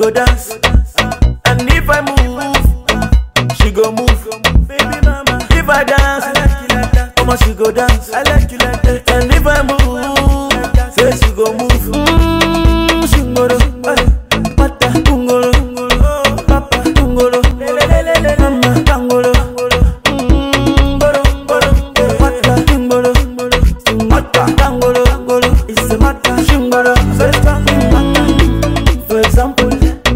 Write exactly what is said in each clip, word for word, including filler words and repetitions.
go dance. And if I move, she go move. Baby mama, if I dance, I like you like that. Mama, she go dance. I like you like that. And if I move, say she go move. Mmm, shingoro, pata tungoro, papa tungoro, mama tangoro. Mmm, boro boro, pata tungoro, mata tangoro, it's a mata shingoro. For example,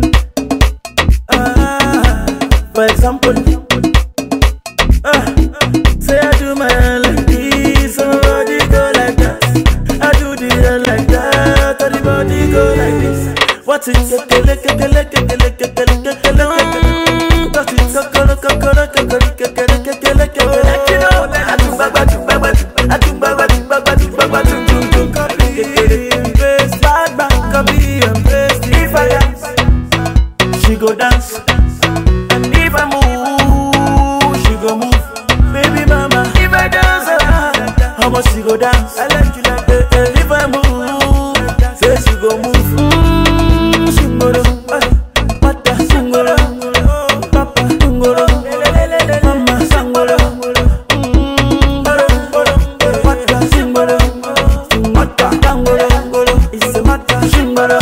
ah, for example, ah, say I do my hair like this, somebody go like that. I do the hair like that, everybody go like this. What it kekele kekele kekele kekele kekele kekele. Touch it kokoro kokoro kokoro kekele kekele kekele. You know, I do bagba do bagba do, I do bagba do bagba do bagba do do do. Copy and paste, bad bad copy and paste. If I dance, she go dance. And if I move, she go move. Baby mama, if I dance, how much she go dance? I like you like that. And if I move, say she go move. Mmm, shingoro, pata shingoro, papa shingoro, mama shingoro. Mmm, pata shingoro, mata shingoro, it's a mata shingoro.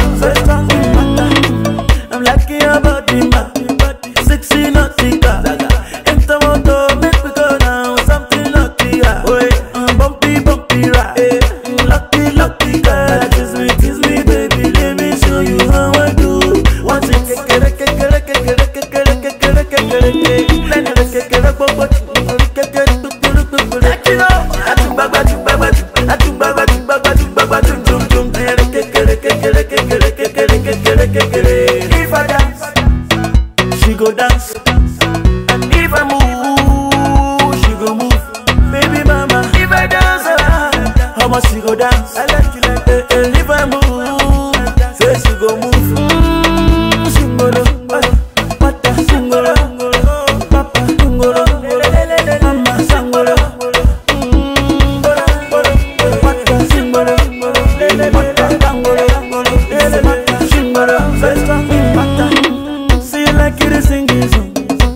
I'm liking your body, ma, sexy nautica. Enter motor, make me go down, something lucky, yeah. Wait, um, bumpy, bumpy, right? Lucky, lucky, girl. Kiss me, kiss me, baby, let me show you how I do. One thing, kekere, kekere, kekere, kekere, kekere, kekere, kekere, kekere, bobo, kekere, kekere, kekere. Like you know, I do bagba, do bagba, do, I do bagba, do bagba, do bagba, do do do. Kekere, kekere, kekere, kekere, kekere, kekere. If I dance, she go dance. And if I move, she go move. Baby mama, if I dance, how much she go dance? I like you like that. And if I move, say she go move. Mmm, shingoro, pata shingoro, papa shingoro, mama shingoro. Mmm, pata shingoro, mata shingoro, shingoro. See you like you to sing this song,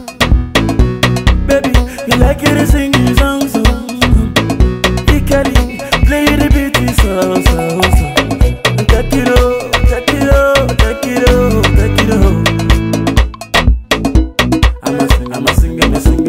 baby. You like you to sing this song, so Ikari, play the beat, so so so. Take it up, take it up, take it up, take it up. I'm a sing, I'm a sing, I'm a sing.